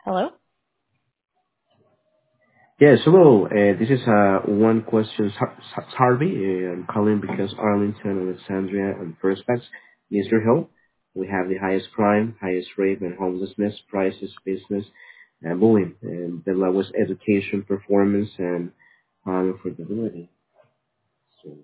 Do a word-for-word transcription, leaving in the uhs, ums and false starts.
Hello? Yes, hello. Uh, this is uh, one question. Har- Har- Harvey. Uh, I'm calling because Arlington, Alexandria, and Fairfax needs your help. We have the highest crime, highest rape and homelessness, prices, business, and bullying, and the lowest education performance and um, affordability. So,